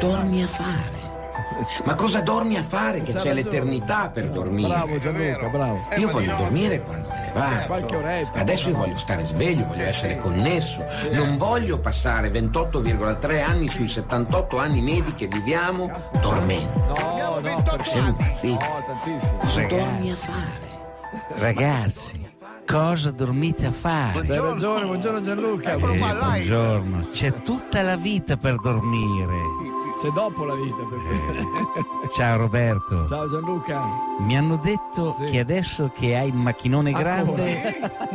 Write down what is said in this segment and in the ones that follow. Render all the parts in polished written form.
dormi a fare? Ma cosa dormi a fare che c'è l'eternità per dormire? Bravo Gianluca, bravo. Io voglio dormire quando me ne va. Qualche oretta. Adesso io voglio stare sveglio, voglio essere connesso. Non voglio passare 28,3 anni sui 78 anni medi che viviamo dormendo. No, Siamo impazziti. no, tantissimo. Cosa dormi a fare? Ragazzi, cosa dormite a fare? Hai ragione, buongiorno Gianluca. Buongiorno, c'è tutta la vita per dormire. C'è dopo la vita. Ciao Roberto. Ciao Gianluca. Mi hanno detto che adesso che hai il macchinone grande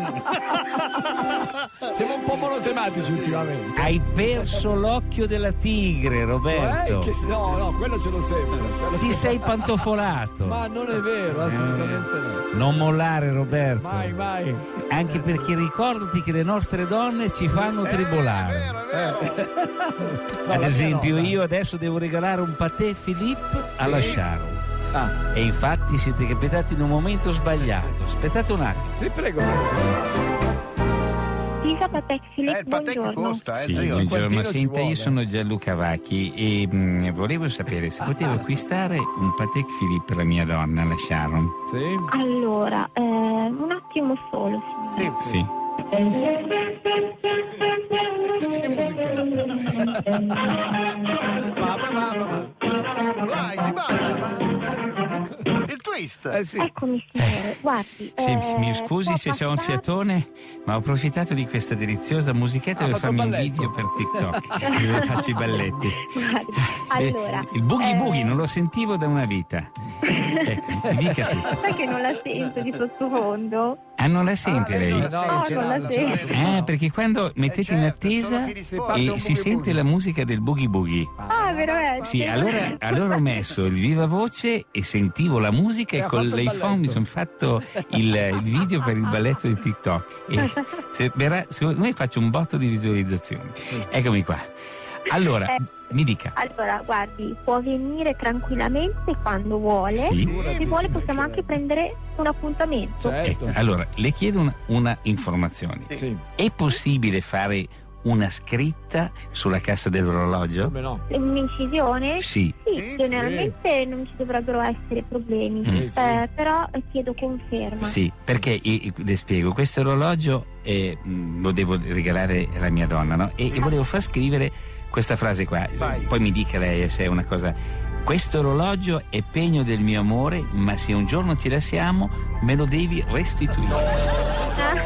siamo un po' monotematici ultimamente. hai perso l'occhio della tigre, Roberto. No, quello ce l'ho sempre. Ti sei pantofolato. Ma non è vero, assolutamente no. Non mollare, Roberto. Mai. Anche perché ricordati che le nostre donne ci fanno tribolare. Ad esempio io adesso devo regalare un Patek Philippe alla Sharon. E infatti siete capitati in un momento sbagliato. Aspettate un attimo. Sì, prego. Dica Patek Philippe, il Patek buongiorno. costa, Sì, zio. buongiorno. ci Senta, io vuole. sono Gianluca Vacchi e volevo sapere se potevo acquistare un Patek Philippe per la mia donna, la Sharon. Sì? Allora, un attimo solo, signore. Sì. Che musichetta? Vai, si balla. Il twist. Sì. Eccomi, signore, guardi. Sì, mi scusi se c'ho un fiato. fiatone, ma ho approfittato di questa deliziosa musichetta per fatto farmi un un balletto. video per TikTok dove faccio i balletti. Guardi, allora. Il boogie boogie non lo sentivo da una vita. Ecco, mi dica tu. Sai che non la sento di sottofondo? Ah, non la sente lei? No, non ce non l'ha, la non ce l'ha. sento. Perché quando mettete in attesa sono chi risponde. e un si boogie sente boogie. la musica del boogie boogie. Ah, veramente? Sì, allora ho messo il viva voce e sentivo la musica E e ha con fatto il l'iPhone balletto. mi sono fatto il video per il balletto di TikTok. E secondo me faccio un botto di visualizzazioni. Eccomi qua. Allora, mi dica. Allora, guardi, può venire tranquillamente quando vuole. Sì. Se vuole possiamo anche prendere un appuntamento. Certo. Allora, le chiedo una informazione. Sì. È possibile fare una scritta sulla cassa dell'orologio? Come no? Un'incisione? Sì. Sì, generalmente non ci dovrebbero essere problemi, Sì, sì. però chiedo conferma. Sì, perché le spiego, questo orologio lo devo regalare alla mia donna, no? E volevo far scrivere questa frase qua, Vai. poi mi dica lei se è una cosa. Questo orologio è pegno del mio amore, ma se un giorno ci lasciamo me lo devi restituire.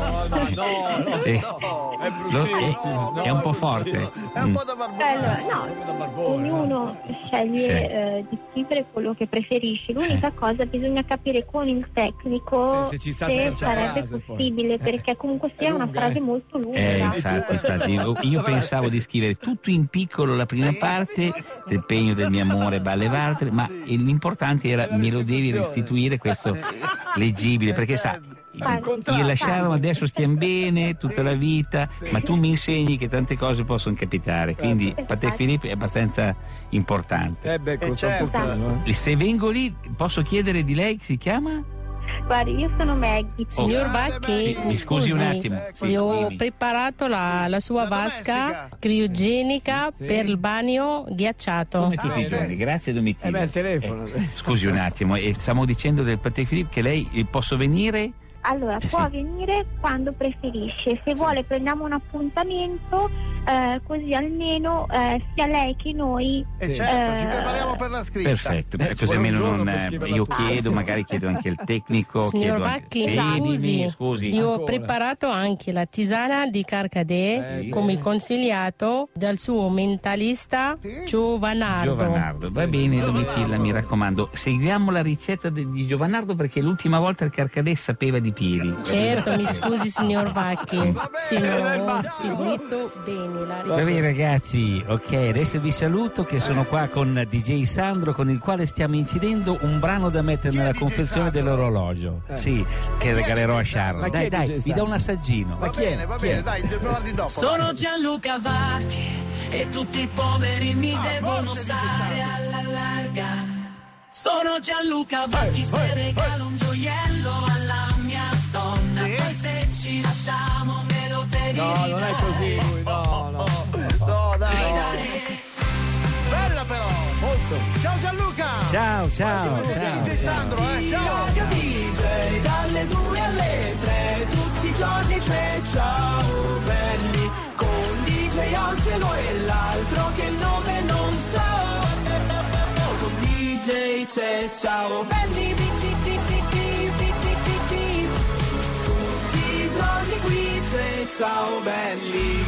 No, Eh, è bruttissimo. è un po' forte. È un po' da barbone. Allora, Da no, barbone. ognuno sceglie di scrivere quello che preferisce. L'unica cosa, bisogna capire con il tecnico Se ci sta se questa sarebbe frase, poi. possibile, perché comunque sia una lunga, frase molto lunga. Infatti, io pensavo di scrivere tutto in piccolo la prima parte del pegno del mio amore, balle valtre, ma l'importante era me lo devi restituire questo leggibile, perché sa, io e la Sharon adesso stiamo bene tutta la vita, ma tu mi insegni che tante cose possono capitare, quindi Patek Philippe è abbastanza importante. Costa un certo. pochino. E se vengo lì posso chiedere di lei, si chiama? Guardi, io sono Maggie. Signor Bacchi, Sì, mi scusi un attimo. Sì, gli ho dimmi. preparato la sua La vasca domestica. criogenica per il bagno ghiacciato. Come tutti i giorni, grazie Domitilla. Beh, il telefono. Scusi un attimo, e stiamo dicendo del Patek Philippe che lei posso venire? Allora, può sì. venire quando preferisce. Se vuole prendiamo un appuntamento, così almeno sia lei che noi. E certo, ci prepariamo per la scritta. Perfetto, ci così vuole un almeno giorno per non, scriverla io tutta. chiedo, magari chiedo anche il tecnico. Signor chiedo anche- Bacchi, Sì, dimmi, scusi. gli ho Ancora. preparato anche la tisana di Carcadè, come consigliato dal suo mentalista Giovanardo. Giovanardo, va bene Domitilla, mi raccomando, seguiamo la ricetta di Giovanardo perché l'ultima volta il Carcadè sapeva di piedi. Certo, mi scusi signor Bacchi, sì, è il no, ho massimo. seguito bene la Va bene ragazzi, ok, adesso vi saluto che sono qua con DJ Sandro con il quale stiamo incidendo un brano da mettere nella DJ confezione Sandro? dell'orologio. Sì, che regalerò a Sharon. Ma chi è Dai, DJ vi do Sandro? un assaggino. Va bene, dai, provarli dopo. Sono Gianluca Vacchi e tutti i poveri mi devono stare alla larga. Sono Gianluca Vacchi, se regalo un gioiello alla mia donna, poi se ci lasciamo me lo devi No, non è così lui, no. No, dai. ridare. Bella però. saluto. Ciao Gianluca. Ciao, ciao, DJ ciao. Sandro, ciao. Radio DJ dalle 2 alle 3 tutti i giorni c'è Ciao Belli con DJ Angelo e l'altro che il nome non so. Con DJ c'è Ciao Belli. Tutti i giorni qui c'è Ciao Belli.